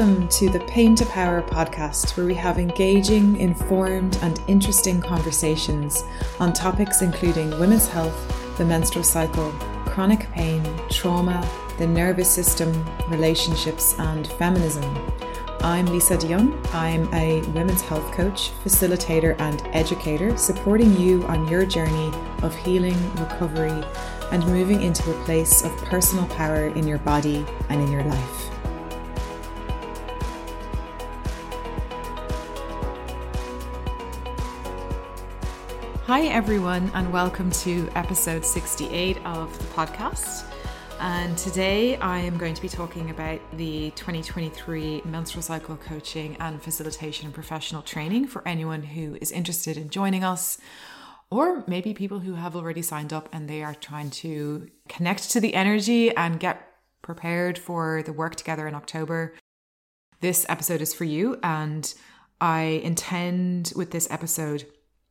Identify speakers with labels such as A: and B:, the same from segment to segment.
A: Welcome to the Pain to Power podcast, where we have engaging, informed, and interesting conversations on topics including women's health, the menstrual cycle, chronic pain, trauma, the nervous system, relationships, and feminism. I'm Lisa de Jong. I'm a women's health coach, facilitator, and educator, supporting you on your journey of healing, recovery, and moving into a place of personal power in your body and in your life. Hi everyone, and welcome to episode 68 of the podcast. And today I am going to be talking about the 2023 menstrual cycle coaching and facilitation and professional training for anyone who is interested in joining us, or maybe people who have already signed up and they are trying to connect to the energy and get prepared for the work together in October. This episode is for you, and I intend with this episode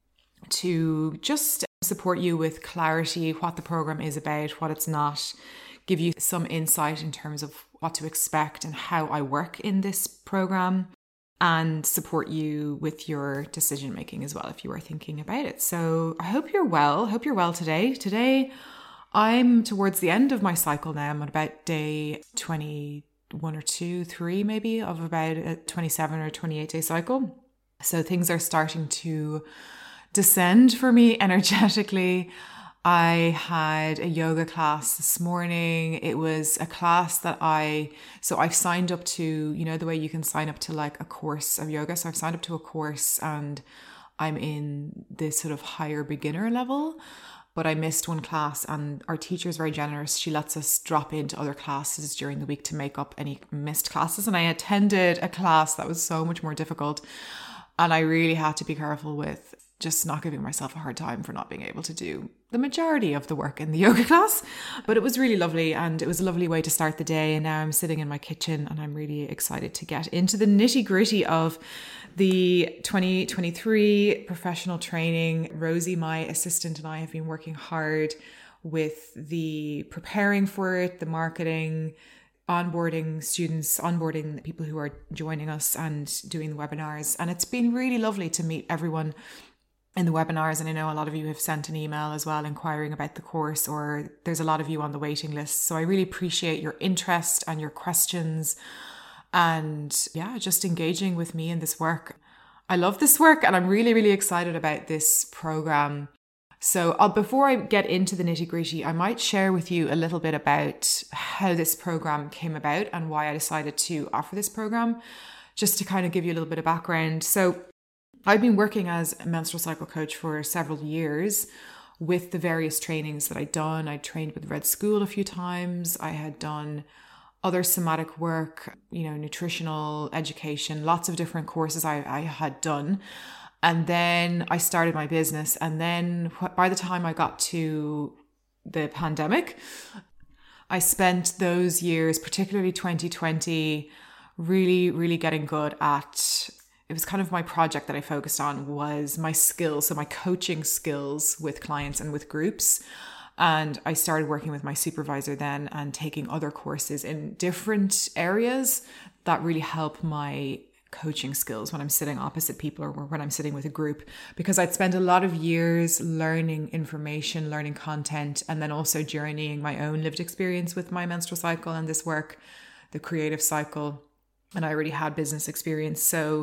A: to just support you with clarity, what the program is about, what it's not, give you some insight in terms of what to expect and how I work in this program, and support you with your decision making as well if you are thinking about it. So I hope you're well. Hope you're well today. Today I'm towards the end of my cycle now. I'm at about day 21 or 3 maybe of about a 27 or 28 day cycle. So things are starting to descend for me energetically. I had a yoga class this morning. It was a class that I've signed up to, you know, the way you can sign up to like a course of yoga. So I've signed up to a course and I'm in this sort of higher beginner level, but I missed one class and our teacher is very generous. She lets us drop into other classes during the week to make up any missed classes. And I attended a class that was so much more difficult. And I really had to be careful with just not giving myself a hard time for not being able to do the majority of the work in the yoga class. But it was really lovely, and it was a lovely way to start the day. And now I'm sitting in my kitchen and I'm really excited to get into the nitty gritty of the 2023 professional training. Rosie, my assistant, and I have been working hard with the preparing for it, the marketing, onboarding students, onboarding people who are joining us and doing the webinars. And it's been really lovely to meet everyone in the webinars. And I know a lot of you have sent an email as well inquiring about the course, or there's a lot of you on the waiting list. So I really appreciate your interest and your questions and just engaging with me in this work. I love this work and I'm really, really excited about this program. So before I get into the nitty gritty, I might share with you a little bit about how this program came about and why I decided to offer this program, just to kind of give you a little bit of background. So I've been working as a menstrual cycle coach for several years with the various trainings that I'd done. I trained with Red School a few times. I had done other somatic work, nutritional education, lots of different courses I had done. And then I started my business. And then by the time I got to the pandemic, I spent those years, particularly 2020, really, really getting good at, it was kind of my project that I focused on was my skills. So my coaching skills with clients and with groups. And I started working with my supervisor then and taking other courses in different areas that really help my coaching skills when I'm sitting opposite people or when I'm sitting with a group, because I'd spent a lot of years learning information, learning content, and then also journeying my own lived experience with my menstrual cycle and this work, the creative cycle. And I already had business experience. So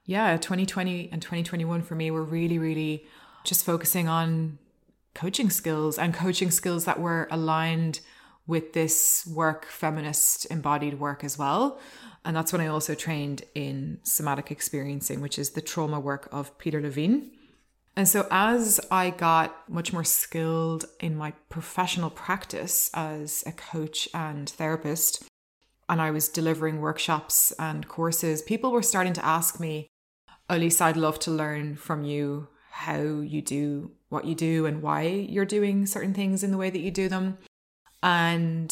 A: 2020 and 2021 for me were really, really just focusing on coaching skills and coaching skills that were aligned with this work, feminist embodied work as well. And that's when I also trained in somatic experiencing, which is the trauma work of Peter Levine. And so as I got much more skilled in my professional practice as a coach and therapist, and I was delivering workshops and courses, people were starting to ask me, "Oh, Lisa, I'd love to learn from you how you do what you do and why you're doing certain things in the way that you do them." And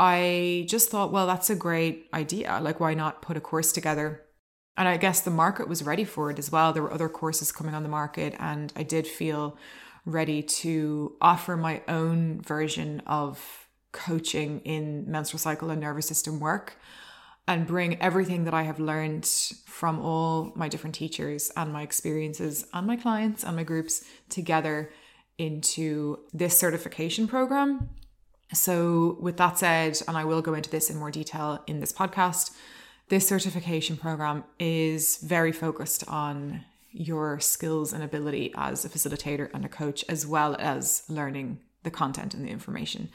A: I just thought, well, that's a great idea. Like, why not put a course together? And I guess the market was ready for it as well. There were other courses coming on the market, and I did feel ready to offer my own version of coaching in menstrual cycle and nervous system work. and bring everything that I have learned from all my different teachers and my experiences and my clients and my groups together into this certification program. So with that said, and I will go into this in more detail in this podcast, this certification program is very focused on your skills and ability as a facilitator and a coach, as well as learning the content and the information.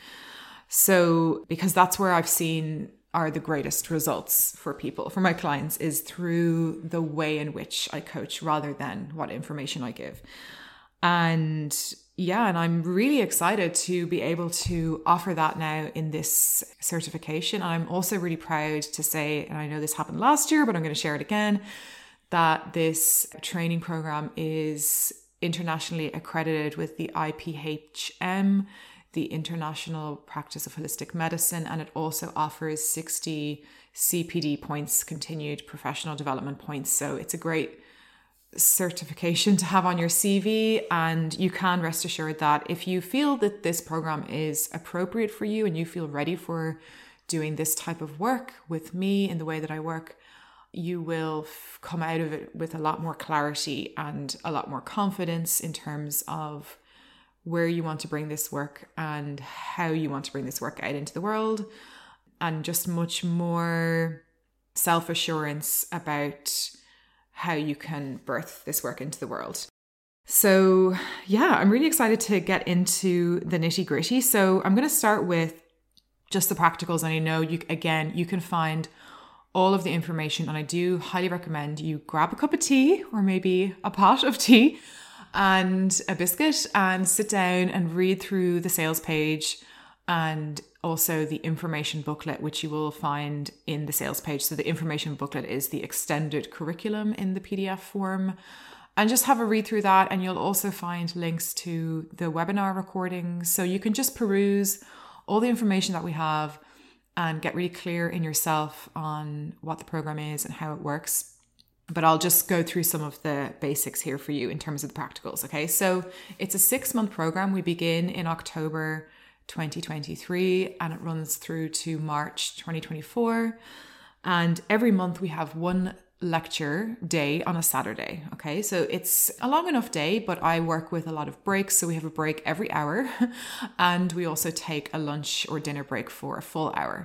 A: So because that's where I've seen are the greatest results for people, for my clients, is through the way in which I coach rather than what information I give. And I'm really excited to be able to offer that now in this certification. And I'm also really proud to say, and I know this happened last year, but I'm going to share it again, that this training program is internationally accredited with the IPHM, the International Practice of Holistic Medicine, and it also offers 60 CPD points, continued professional development points. So it's a great certification to have on your CV, and you can rest assured that if you feel that this program is appropriate for you and you feel ready for doing this type of work with me in the way that I work, you will come out of it with a lot more clarity and a lot more confidence in terms of where you want to bring this work and how you want to bring this work out into the world, and just much more self-assurance about how you birth this work into the world. So I'm really excited to get into the nitty gritty. So I'm going to start with just the practicals. And I know you can find all of the information, and I do highly recommend you grab a cup of tea or maybe a pot of tea and a biscuit and sit down and read through the sales page and also the information booklet, which you will find in the sales page. So the information booklet is the extended curriculum in the PDF form, and just have a read through that. And you'll also find links to the webinar recordings. So you can just peruse all the information that we have and get really clear in yourself on what the program is and how it works. But I'll just go through some of the basics here for you in terms of the practicals. Okay, so it's a 6-month program. We begin in October 2023 and it runs through to March 2024. And every month we have one lecture day on a Saturday. Okay, so it's a long enough day, but I work with a lot of breaks. So we have a break every hour and we also take a lunch or dinner break for a full hour.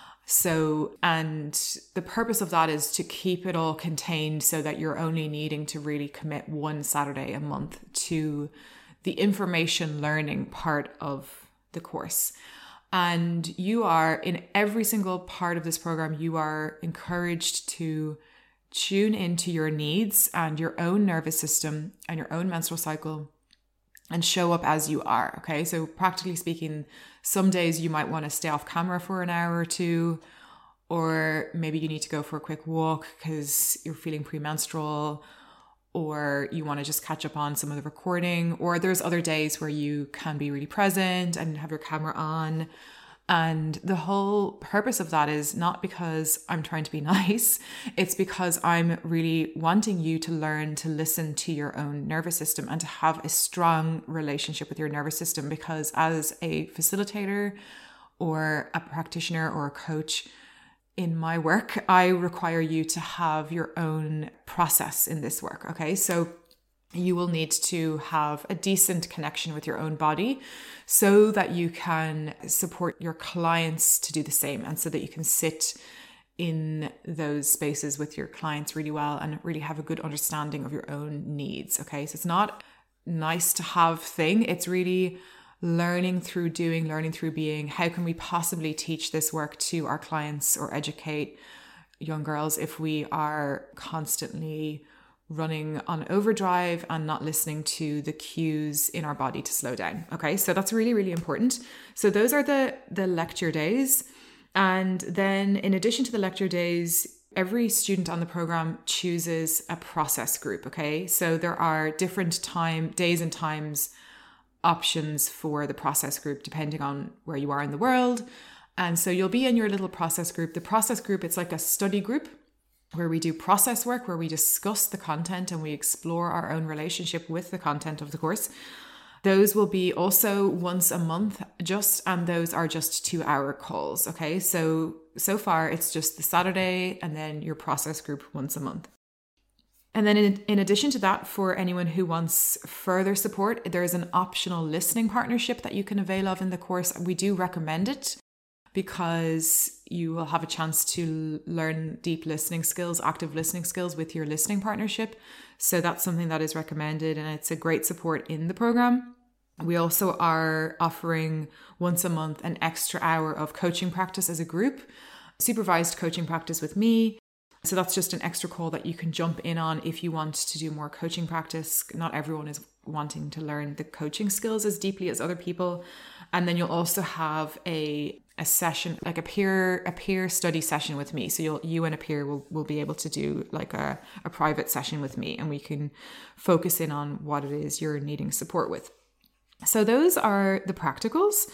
A: So, and the purpose of that is to keep it all contained so that you're only needing to really commit one Saturday a month to the information learning part of the course. And you are, in every single part of this program, you are encouraged to tune into your needs and your own nervous system and your own menstrual cycle and show up as you are. Okay, so practically speaking, some days you might want to stay off camera for an hour or two, or maybe you need to go for a quick walk because you're feeling premenstrual, or you want to just catch up on some of the recording, or there's other days where you can be really present and have your camera on. And the whole purpose of that is not because I'm trying to be nice, it's because I'm really wanting you to learn to listen to your own nervous system and to have a strong relationship with your nervous system. Because as a facilitator or a practitioner or a coach in my work, I require you to have your own process in this work. Okay, so you will need to have a decent connection with your own body so that you can support your clients to do the same, and so that you can sit in those spaces with your clients really well and really have a good understanding of your own needs. Okay, so it's not nice to have thing. It's really learning through doing, learning through being. How can we possibly teach this work to our clients or educate young girls if we are constantly running on overdrive and not listening to the cues in our body to slow down? Okay, so that's really, really important. So those are the lecture days. And then in addition to the lecture days, every student on the program chooses a process group. Okay, so there are different days and times options for the process group depending on where you are in the world. And so you'll be in your little process group. The process group, it's like a study group where we do process work, where we discuss the content and we explore our own relationship with the content of the course. Those will be also once a month and those are just 2-hour calls. Okay. So far it's just the Saturday and then your process group once a month. And then in addition to that, for anyone who wants further support, there is an optional listening partnership that you can avail of in the course. We do recommend it because you will have a chance to learn deep listening skills, active listening skills with your listening partnership. So that's something that is recommended and it's a great support in the program. We also are offering once a month an extra hour of coaching practice as a group, supervised coaching practice with me. So that's just an extra call that you can jump in on if you want to do more coaching practice. Not everyone is wanting to learn the coaching skills as deeply as other people. And then you'll also have a session, like a peer study session with me. So you and a peer will be able to do like a private session with me and we can focus in on what it is you're needing support with. So those are the practicals.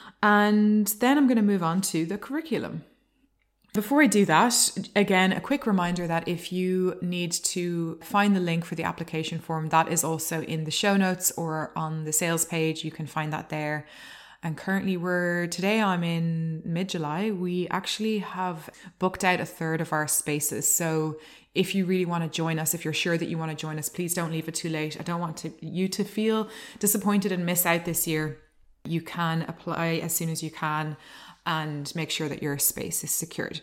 A: And then I'm going to move on to the curriculum. Before I do that, again, a quick reminder that if you need to find the link for the application form, that is also in the show notes or on the sales page. You can find that there. And currently today I'm in mid-July. We actually have booked out a third of our spaces. So if you really want to join us, if you're sure that you want to join us, please don't leave it too late. I don't want you to feel disappointed and miss out this year. You can apply as soon as you can and make sure that your space is secured.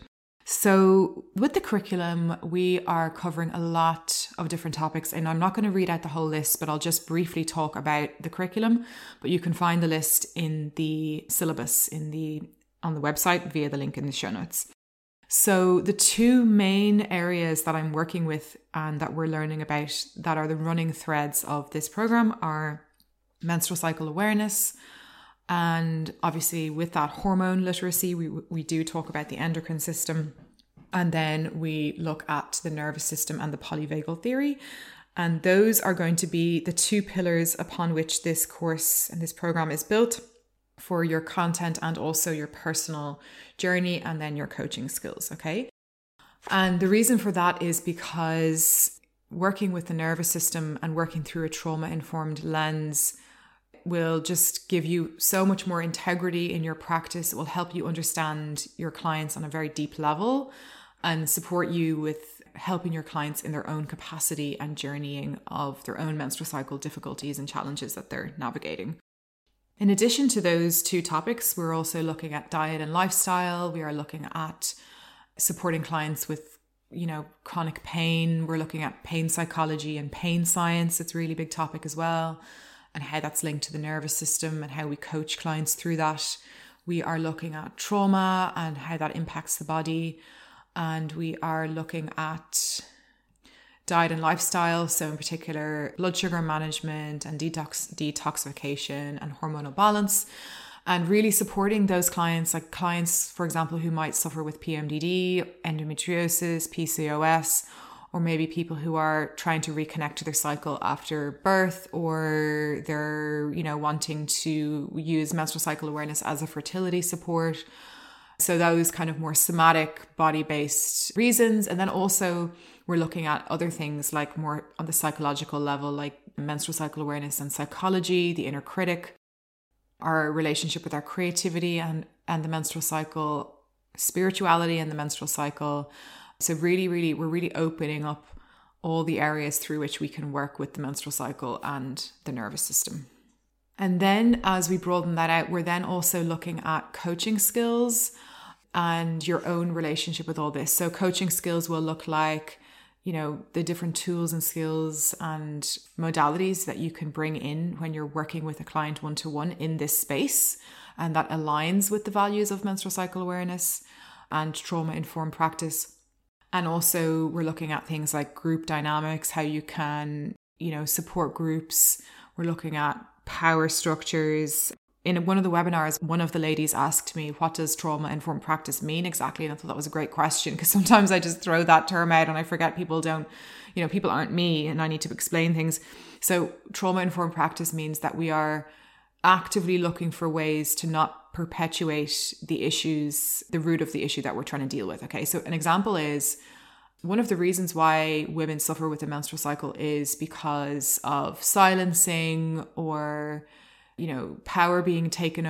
A: So with the curriculum, we are covering a lot of different topics and I'm not going to read out the whole list, but I'll just briefly talk about the curriculum, but you can find the list in the syllabus on the website via the link in the show notes. So the two main areas that I'm working with and that we're learning about that are the running threads of this program are menstrual cycle awareness. And obviously with that hormone literacy, we do talk about the endocrine system. And then we look at the nervous system and the polyvagal theory. And those are going to be the two pillars upon which this course and this program is built for your content and also your personal journey and then your coaching skills. Okay. And the reason for that is because working with the nervous system and working through a trauma-informed lens will just give you so much more integrity in your practice. It will help you understand your clients on a very deep level and support you with helping your clients in their own capacity and journeying of their own menstrual cycle difficulties and challenges that they're navigating. In addition to those two topics, we're also looking at diet and lifestyle. We are looking at supporting clients with, chronic pain. We're looking at pain psychology and pain science. It's a really big topic as well. And how that's linked to the nervous system and how we coach clients through that. We are looking at trauma and how that impacts the body. And we are looking at diet and lifestyle. So in particular, blood sugar management and detoxification and hormonal balance. And really supporting those clients, like clients, for example, who might suffer with PMDD, endometriosis, PCOS, or maybe people who are trying to reconnect to their cycle after birth, or they're, wanting to use menstrual cycle awareness as a fertility support. So those kind of more somatic body-based reasons. And then also we're looking at other things like more on the psychological level, like menstrual cycle awareness and psychology, the inner critic, our relationship with our creativity and the menstrual cycle, spirituality and the menstrual cycle. So we're really opening up all the areas through which we can work with the menstrual cycle and the nervous system. And then as we broaden that out, we're then also looking at coaching skills and your own relationship with all this. So coaching skills will look like, the different tools and skills and modalities that you can bring in when you're working with a client one-to-one in this space. And that aligns with the values of menstrual cycle awareness and trauma-informed practice. And also we're looking at things like group dynamics, how you can, support groups. We're looking at power structures. In one of the webinars, one of the ladies asked me, what does trauma-informed practice mean exactly? And I thought that was a great question because sometimes I just throw that term out and I forget people aren't me and I need to explain things. So trauma-informed practice means that we are actively looking for ways to not perpetuate the issues, the root of the issue that we're trying to deal with. Okay, so an example is one of the reasons why women suffer with the menstrual cycle is because of silencing or, power being taken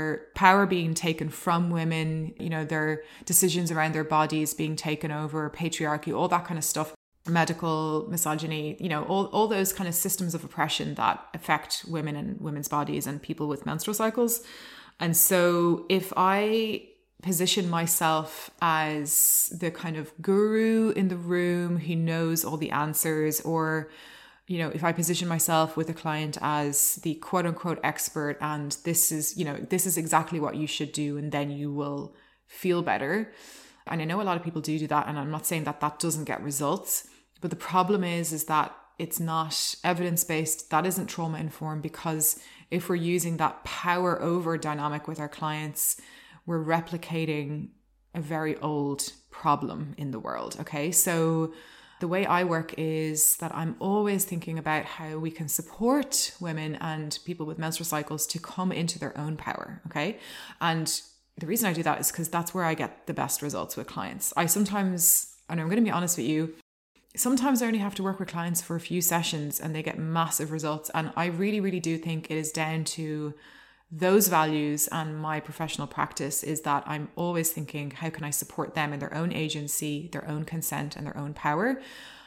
A: from women, their decisions around their bodies being taken over, patriarchy, all that kind of stuff, medical misogyny, all those kind of systems of oppression that affect women and women's bodies and people with menstrual cycles. And so if I position myself as the kind of guru in the room who knows all the answers, or if I position myself with a client as the quote unquote expert, and this is exactly what you should do, and then you will feel better. And I know a lot of people do that, and I'm not saying that doesn't get results, but the problem is that it's not evidence-based, that isn't trauma-informed, because if we're using that power over dynamic with our clients, we're replicating a very old problem in the world, okay? So the way I work is that I'm always thinking about how we can support women and people with menstrual cycles to come into their own power, okay? And the reason I do that is because that's where I get the best results with clients. And I'm going to be honest with you, sometimes I only have to work with clients for a few sessions and they get massive results. And I really, really do think it is down to those values, and my professional practice is that I'm always thinking, how can I support them in their own agency, their own consent, and their own power,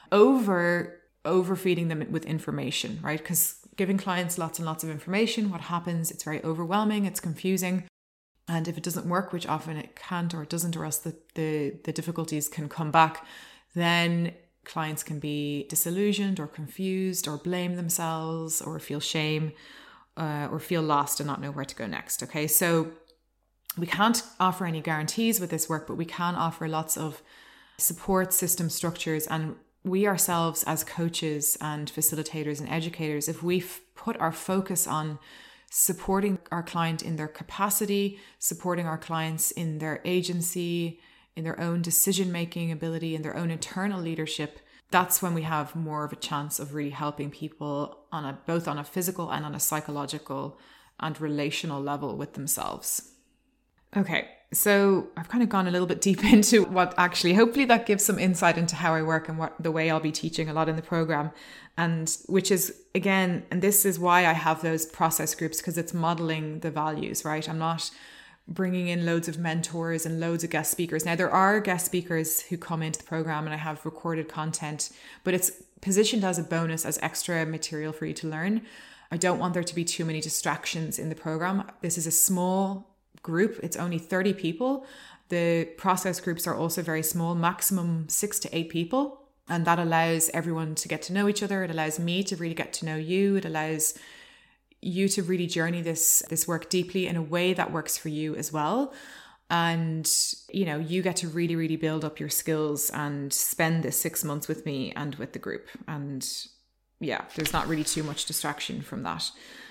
A: over overfeeding them with information, right? Because giving clients lots and lots of information, what happens? It's very overwhelming, it's confusing. And if it doesn't work, which often it can't or it doesn't, or else the difficulties can come back, then clients can be disillusioned or confused or blame themselves or feel shame, or feel lost and not know where to go next. Okay, so we can't offer any guarantees with this work, but we can offer lots of support system structures. And we ourselves as coaches and facilitators and educators, if we put our focus on supporting our client in their capacity, supporting our clients in their agency, in their own decision-making ability, in their own internal leadership, that's when we have more of a chance of really helping people both on a physical and on a psychological and relational level with themselselves. Okay, so I've kind of gone a little bit deep into what actually, hopefully that gives some insight into how I work and what the way I'll be teaching a lot in the program. And which is, again, and this is why I have those process groups, because it's modeling the values, right? I'm not bringing in loads of mentors and loads of guest speakers. Now, there are guest speakers who come into the program and I have recorded content, but it's positioned as a bonus, as extra material for you to learn. I don't want there to be too many distractions in the program. This is a small group. It's only 30 people. The process groups are also very small, maximum 6 to 8 people. And that allows everyone to get to know each other. It allows me to really get to know you. It allows you to really journey this work deeply in a way that works for you as well. And, you get to really, really build up your skills and spend this 6 months with me and with the group. And yeah, there's not really too much distraction from that.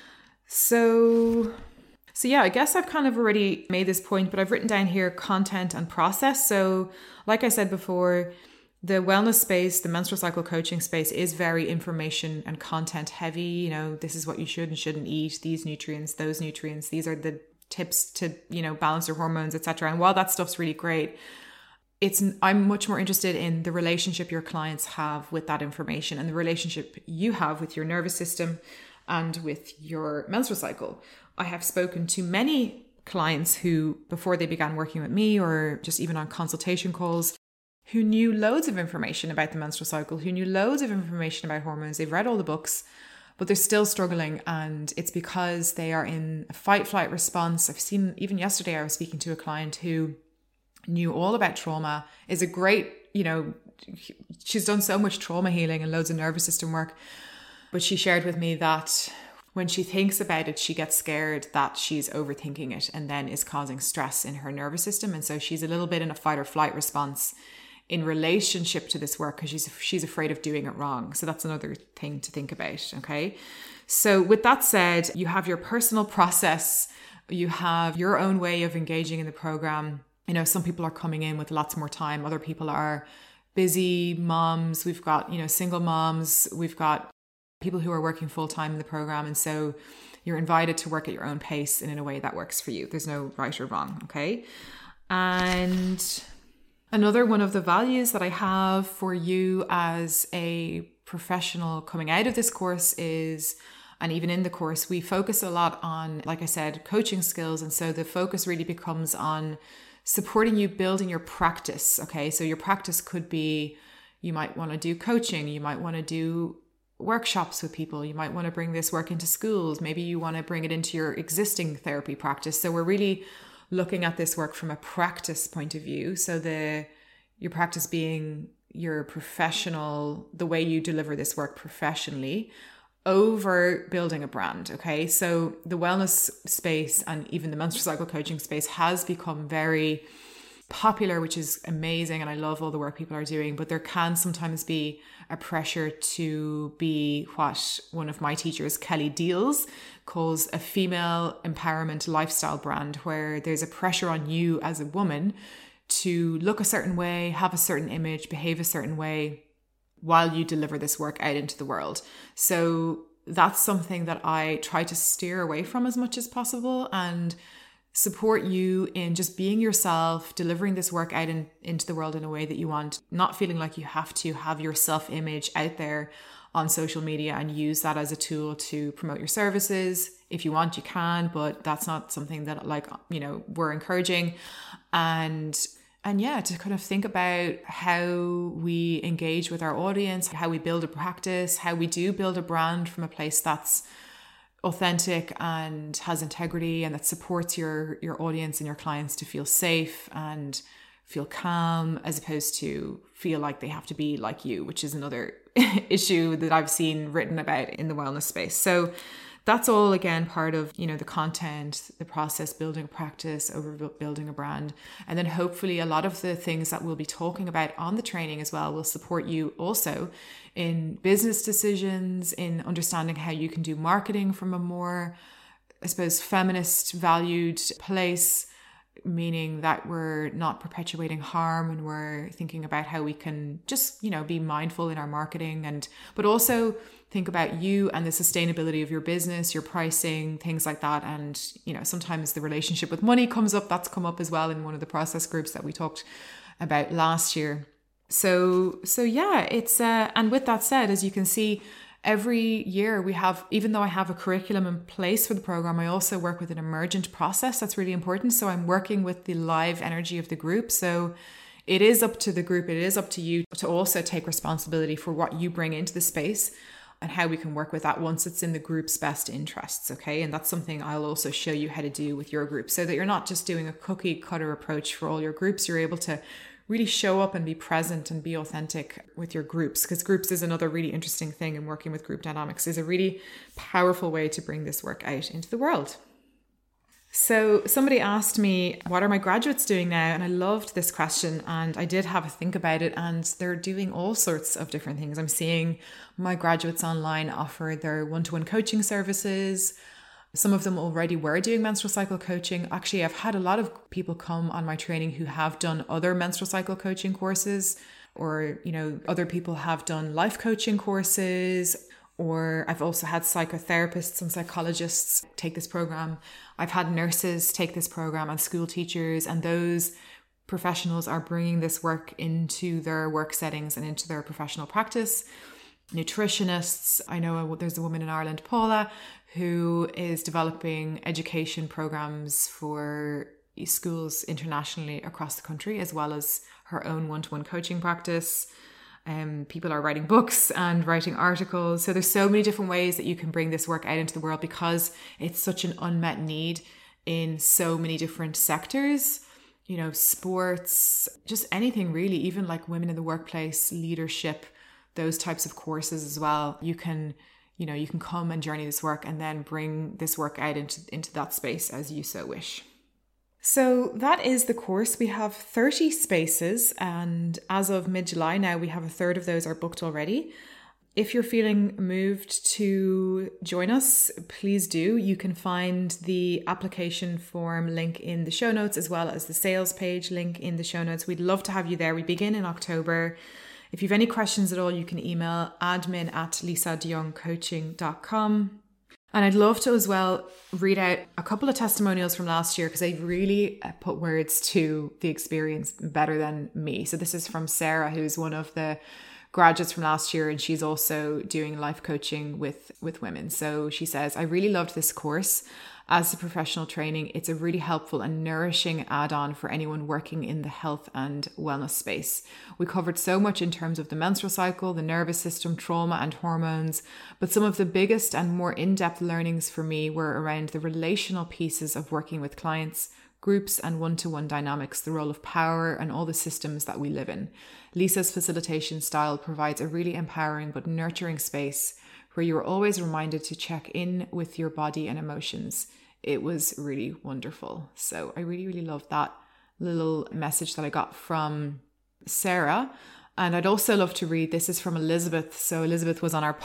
A: So yeah, I guess I've kind of already made this point, but I've written down here content and process. So like I said before, the wellness space, the menstrual cycle coaching space is very information and content heavy. This is what you should and shouldn't eat, these nutrients, those nutrients. These are the tips to, balance your hormones, etc. And while that stuff's really great, I'm much more interested in the relationship your clients have with that information and the relationship you have with your nervous system and with your menstrual cycle. I have spoken to many clients who, before they began working with me or just even on consultation calls, who knew loads of information about the menstrual cycle, who knew loads of information about hormones. They've read all the books, but they're still struggling. And it's because they are in a fight-flight response. I've seen, even yesterday, I was speaking to a client who knew all about trauma, is a great, she's done so much trauma healing and loads of nervous system work. But she shared with me that when she thinks about it, she gets scared that she's overthinking it and then is causing stress in her nervous system. And so she's a little bit in a fight or flight response in relationship to this work because she's afraid of doing it wrong. So that's another thing to think about, okay? So with that said, you have your personal process, you have your own way of engaging in the program. Some people are coming in with lots more time. Other people are busy moms. We've got, single moms. We've got people who are working full-time in the program. And so you're invited to work at your own pace and in a way that works for you. There's no right or wrong, okay? And Another one of the values that I have for you as a professional coming out of this course is, and even in the course, we focus a lot on, like I said, coaching skills. And so the focus really becomes on supporting you building your practice. Okay, so your practice could be, you might want to do coaching, you might want to do workshops with people, you might want to bring this work into schools, maybe you want to bring it into your existing therapy practice. So we're really looking at this work from a practice point of view. So your practice being your professional, the way you deliver this work professionally, over building a brand. Okay, so the wellness space and even the menstrual cycle coaching space has become very popular, which is amazing, and I love all the work people are doing, but there can sometimes be a pressure to be what one of my teachers, Kelly Deals, calls a female empowerment lifestyle brand, where there's a pressure on you as a woman to look a certain way, have a certain image, behave a certain way while you deliver this work out into the world. So that's something that I try to steer away from as much as possible and support you in just being yourself, delivering this work out into the world in a way that you want, not feeling like you have to have your self-image out there on social media and use that as a tool to promote your services. If you want, you can, but that's not something that we're encouraging. And yeah, to kind of think about how we engage with our audience, how we build a practice, how we do build a brand from a place that's authentic and has integrity and that supports your audience and your clients to feel safe and feel calm, as opposed to feel like they have to be like you, which is another issue that I've seen written about in the wellness space. So that's all, again, part of, the content, the process, building a practice, over building a brand. And then hopefully a lot of the things that we'll be talking about on the training as well will support you also in business decisions, in understanding how you can do marketing from a more, I suppose, feminist valued place, meaning that we're not perpetuating harm and we're thinking about how we can just, be mindful in our marketing, but also think about you and the sustainability of your business, your pricing, things like that. And, sometimes the relationship with money comes up. That's come up as well in one of the process groups that we talked about last year. So yeah, it's, and with that said, as you can see, every year we have, even though I have a curriculum in place for the program, I also work with an emergent process. That's really important. So I'm working with the live energy of the group. So it is up to the group. It is up to you to also take responsibility for what you bring into the space and how we can work with that once it's in the group's best interests. Okay. And that's something I'll also show you how to do with your group, so that you're not just doing a cookie cutter approach for all your groups. You're able to really show up and be present and be authentic with your groups, because groups is another really interesting thing, and working with group dynamics is a really powerful way to bring this work out into the world. So somebody asked me, what are my graduates doing now? And I loved this question, and I did have a think about it, and they're doing all sorts of different things. I'm seeing my graduates online offer their one-to-one coaching services. Some of them already were doing menstrual cycle coaching. Actually, I've had a lot of people come on my training who have done other menstrual cycle coaching courses, or, other people have done life coaching courses, or I've also had psychotherapists and psychologists take this program. I've had nurses take this program and school teachers, and those professionals are bringing this work into their work settings and into their professional practice. Nutritionists, I know there's a woman in Ireland, Paula, who is developing education programs for schools internationally across the country, as well as her own one-to-one coaching practice. People are writing books and writing articles. So there's so many different ways that you can bring this work out into the world, because it's such an unmet need in so many different sectors, sports, just anything really, even like women in the workplace, leadership, those types of courses as well. You can come and journey this work and then bring this work out into that space as you so wish. So that is the course. We have 30 spaces, and as of mid-July now, we have a third of those are booked already. If you're feeling moved to join us, please do. You can find the application form link in the show notes, as well as the sales page link in the show notes. We'd love to have you there. We begin in October. If you have any questions at all, you can email admin@lisadeyoungcoaching.com. And I'd love to as well read out a couple of testimonials from last year because they really put words to the experience better than me. So this is from Sarah, who's one of the graduates from last year, and she's also doing life coaching with women. So she says, I really loved this course. As a professional training, it's a really helpful and nourishing add-on for anyone working in the health and wellness space. We covered so much in terms of the menstrual cycle, the nervous system, trauma and hormones, but some of the biggest and more in-depth learnings for me were around the relational pieces of working with clients, groups and one-to-one dynamics, the role of power and all the systems that we live in. Lisa's facilitation style provides a really empowering but nurturing space where you are always reminded to check in with your body and emotions. It was really wonderful. So I really, really loved that little message that I got from Sarah. And I'd also love to read, this is from Elizabeth. So Elizabeth was on our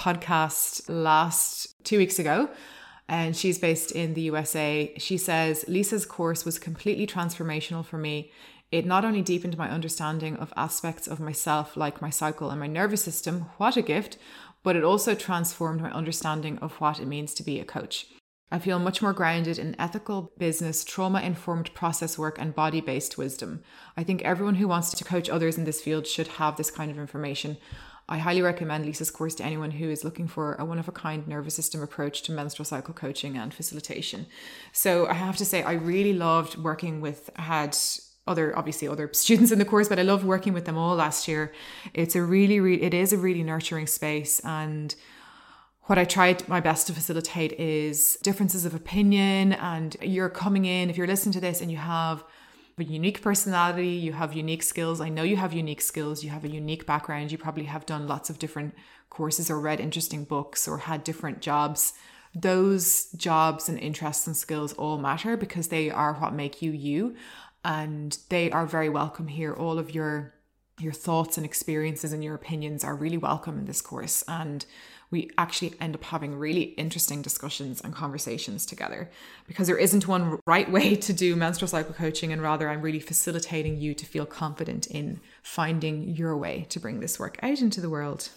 A: podcast 2 weeks ago, and she's based in the USA. She says, Lisa's course was completely transformational for me. It not only deepened my understanding of aspects of myself, like my cycle and my nervous system, what a gift, but it also transformed my understanding of what it means to be a coach. I feel much more grounded in ethical business, trauma-informed process work, and body-based wisdom. I think everyone who wants to coach others in this field should have this kind of information. I highly recommend Lisa's course to anyone who is looking for a one-of-a-kind nervous system approach to menstrual cycle coaching and facilitation. So I have to say, I really loved working with, other students in the course, but I loved working with them all last year. It is a really nurturing space, and what I tried my best to facilitate is differences of opinion. And you're coming in, if you're listening to this and you have a unique personality, you have unique skills. I know you have unique skills. You have a unique background. You probably have done lots of different courses or read interesting books or had different jobs. Those jobs and interests and skills all matter because they are what make you you. And they are very welcome here. All of your thoughts and experiences and your opinions are really welcome in this course. And we actually end up having really interesting discussions and conversations together because there isn't one right way to do menstrual cycle coaching, and rather I'm really facilitating you to feel confident in finding your way to bring this work out into the world.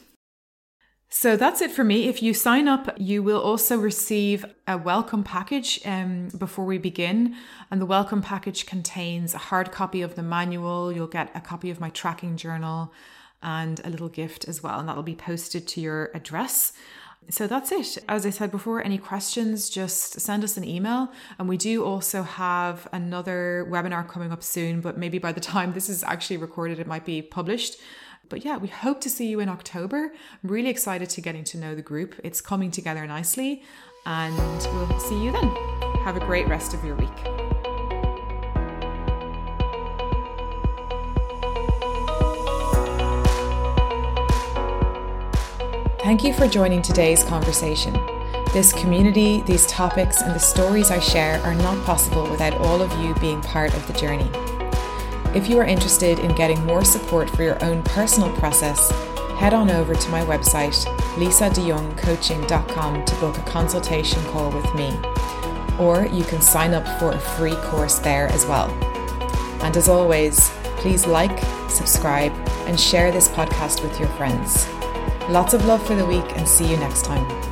A: So that's it for me. If you sign up, you will also receive a welcome package before we begin. And the welcome package contains a hard copy of the manual. You'll get a copy of my tracking journal and a little gift as well. And that'll be posted to your address. So that's it. As I said before, any questions, just send us an email. And we do also have another webinar coming up soon, but maybe by the time this is actually recorded, it might be published. But yeah, we hope to see you in October. I'm really excited to getting to know the group. It's coming together nicely, and we'll see you then. Have a great rest of your week. Thank you for joining today's conversation. This community, these topics, and the stories I share are not possible without all of you being part of the journey. If you are interested in getting more support for your own personal process, head on over to my website, lisadeyoungcoaching.com, to book a consultation call with me. Or you can sign up for a free course there as well. And as always, please like, subscribe, and share this podcast with your friends. Lots of love for the week, and see you next time.